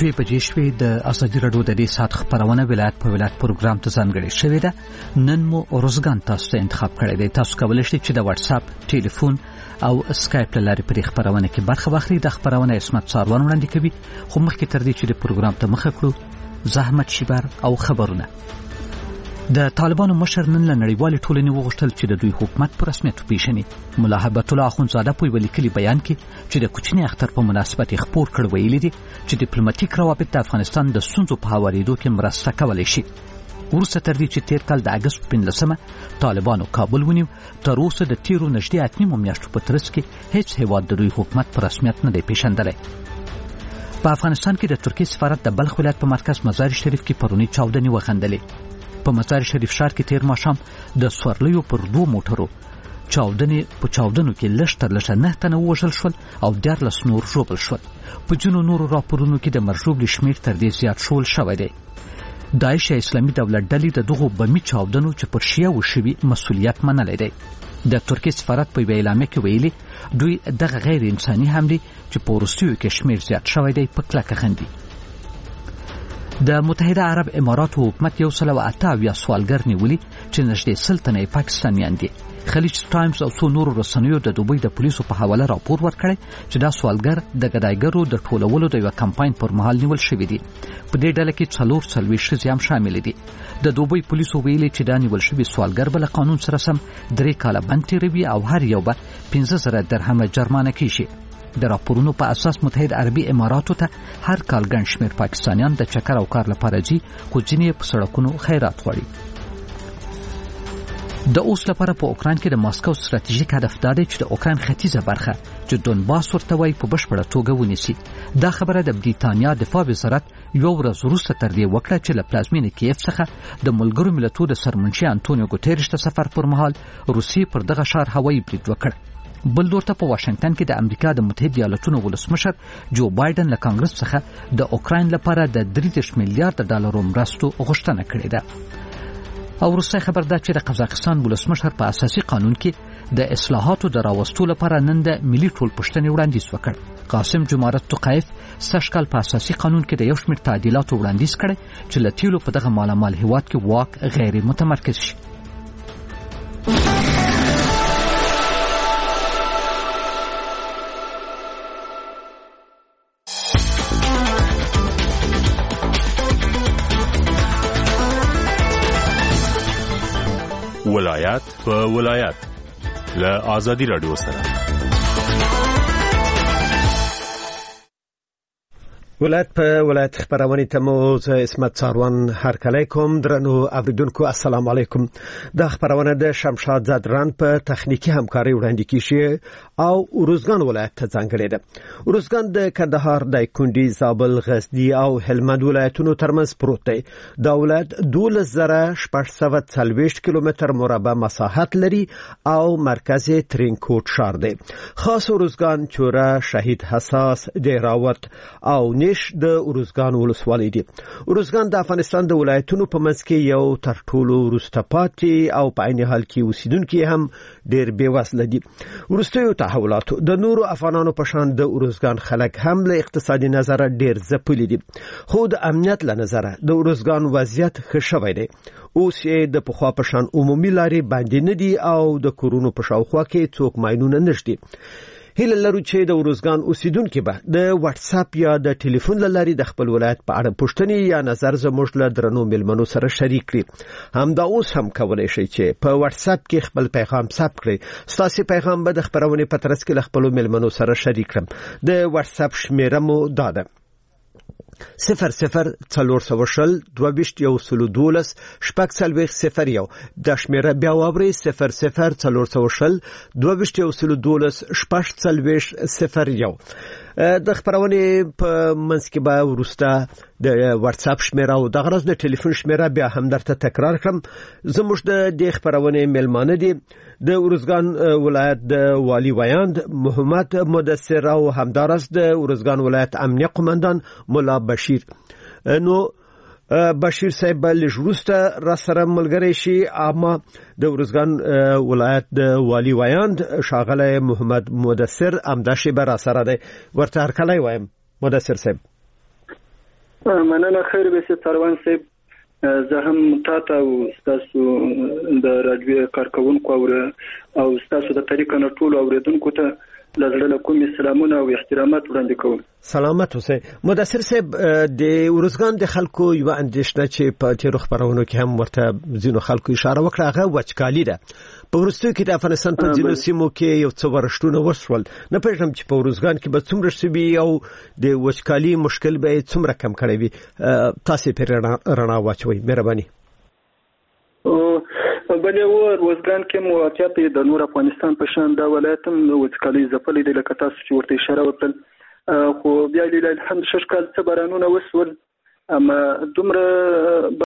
دوی بجې شوې د ازادي راډیو د دې ساعت خبرونه ولایت په ولایت پروګرام ته ځانګړې شوې ده. نن مو ارزګان تاسو ته انتخاب کړی دی. تاسو کولی شئ چې د واتس اپ، ټلیفون او اسکایپ له لارې په دې خبرونه کې برخه واخلئ. د خبرونه اسمت څاروان وړاندې کوي. خو مخکې تر دې چې د پروګرام ته مخه کړو، زحمت شیبر او خبرونه. د طالبانو مشر نن له نړیوالې ټولنې وغوښتل چې د دوی حکومت په رسمیت وپېژني. ملا هیبت الله اخوندزاده په یوه لیکلي بیان کې چې د کوچني اختر په مناسبت یې خپور کړ ویلي دي چې ډیپلوماټیک روابط د افغانستان د ستونزو په هوارېدو کې مرسته کولی شي. وروسته تر دې چې تېر کال د اګست په 15 طالبانو کابل ونیو، تر اوسه د تیرو نږدې 8 میاشتو په ترڅ کې هیڅ هیواد د دوی حکومت په رسمیت نه دی پېژندلی. په افغانستان کې د ترکیې سفارت د بلخ ولایت په مرکز مزار شریف کې پرونی چاودنې وغندلې. په مزار شریف ښار کې تیر ماښام د سورلیو پر 2 موټرو چاودنو کې لږ تر لږه 9 تنه ووژل شول او 14 نور ژوبل شول. په ځینو نورو راپورونو کې د مرژوبلي شمېر تر دې زیات شول شوی دی. داعش یا اسلامي دولت ډلې د دغو بمي چاودنو چې پر شیعه وشوي مسؤلیت منلی دی. د ترکیې سفارت په یوه اعلامیه کې ویلي دوی دغه غیر انساني حملې چې په وروستیو کې شمېر زیات شوی دی په کلکه خندي. د متحده عرب اماراتو حکومت 178 سوالګر نیولي چې نږدې 100 تنه پاکستانیان دي. خلیج ټایمز او څو نورو رسنیو د دوبۍ د پولیسو په حواله راپور ورکړی چې دا سوالګر د ګدایګرو د ټولولو د یوه کمپاین پر مهال نیول شوي دي. په دې ډله کې 44 ښځې هم شامل دي. د دوبۍ پولیسو ویلي چې دا نیول شوي سوالګر به له قانون سره سم 3 کاله بند تېروي او هر یو به 15,000 درهمه جرمانه کیږي. د راپورونو په اساس متحده عربي اماراتو ته هر کال ګڼ شمېر پاکستانیان د چکر او کار لپاره ځي، خو ځینې په سړکونو خیرات غواړي. د اوس لپاره په اوکراین کې د ماسکو ستراتیژیک هدف دا دی چې د اوکراین ختیځه برخه چې دونباس ورته وایي په بشپړه توګه ونیسي. دا خبره د بریتانیا دفاع وزارت یو ورځ وروسته تر دې وکړه چې له پلازمینې کیف څخه د ملګرو ملتونو د سرمنشي انټونیو ګوتریش د سفر پر مهال روسیې پر دغه ښار هوایي برید وکړ. بل لورته په واشنگټن کې د امریکا د متحده ایالاتونو ولسمشر جو بایدن له کانګرس څخه د اوکراین لپاره د 30 میلیارډ ډالرو مرستو غوښتنه کړې ده. او وروسته خبر ده چې د قزاقستان ولسمشر په اساسي قانون کې د اصلاحاتو د راوستو لپاره نن د ملي ټولپوښتنې وړاندیز وکړ. قاسم جمهوریت توقایف سږکال په اساسي قانون کې د یو شمېر تعدیلاتو وړاندیز کړی چې له تیلو په دغه مالامال هیواد کې واک غیر متمرکز شي. ولایت په ولایت له ازادي راډیو سره ولایت په ولایت خبرونه ته مو اسمت څاروان هرکلی کوم. درنو اوریدونکو السلام علیکم. د خبرونه د شمشاد زادران په تخنیکی همکاري وړاندې کیږي او ارزګان ولایت ته ځانګړی ده. ارزګان د کندهار، دایکنډي، زابل، غزنی او هلمند ولایتونو ترمنځ پروت دی. دا ولایت 12,640 کیلومتر مربع مساحت لري او مرکز ترینکوټ ښار دی. خاص ارزګان، چوره، شهید حساس، دهراوت او د ارزګان ولسوالۍ دي. ارزګان د افغانستان د ولایتونو په منځ کې یو تر ټولو وروسته پاتې او په عین حال کې اوسیدونکي هم ډېر بېوزله دي. وروستیو تحولاتو د نورو افغانانو په شان د ارزګان خلک هم له اقتصادي نظره ډېر ځپلي دي، خو د امنیت له نظره د ارزګان وضعیت ښه شوی دی. اوس یې د پخوا په شان عمومي لارې باندې نه دي او د کورونو په شاوخوا کې څوک ماینونه نشته. هیله لرو چې د ارزګان اوسیدونکو به د واتس اپ یا د ټلیفون لارې د خپل ولایت په اړه پوښتنې یا نظر زموږ له درنو ملمنو سره شریک کړي. همدا اوس هم کولای شي چې په واتس اپ کې خپل پیغام ثبت کړئ. ستاسو پیغام به د خبرونې په ترڅ کې له خپل ملمنو سره شریک کړم. د واتس اپ شمیره مو دا ده: 00421201 د شمیره بیا واوري 00421201. د خبرونې په منځ کې به ورسته د واتس اپ شمیره او د غرض د ټلیفون شمیره بیا هم درته تکرار کړم. زموږ د خبرونې ملمانه دي د ارزګان ولایت د والی ویاند محمد مدثر او همدارس د ارزګان ولایت امنیه قومندان مولا بشیر. نو بشیر صاحب لجروسته را سره ملګری شي، اما د ارزګان ولایت د والی ویاند شاغله محمد مدثر امدا شی بر سره دی. ورته هر کله وایم مدثر صاحب. مننه خیر به سي تروان صاحب زه هم تاسو او تاسو د راډیو کارکونکو او تاسو د طریقه نه ټول اوریدونکو ته لزړه کوم سلامونه او احترامات وړاندې کوم. سلامت اوسئ. مدثر صاحب د ورزګان د خلکو یو اندېښنه چې په تیرو خبرونو کې هم ورته ځینو خلکو اشاره وکړه هغه وچکالي ده. په ورستیو کې د افغانستان په ځینو سیمو کې یو څه ورشتونه وشول. نه پېژنم چې په ورزګان کې به څومره شوي او د وچکالي مشکل به څومره کم کړی وي. تاسو په رڼا واچوي مهرباني. بلې ورزګان کې موقعیت د نور افغانستان په شان د ولایت هم وچکالي ځپلې د لکه تاسو چې ورته اشاره وکړل خو بیا لله الحمد شش کال څه بارانونه وسول اما دومره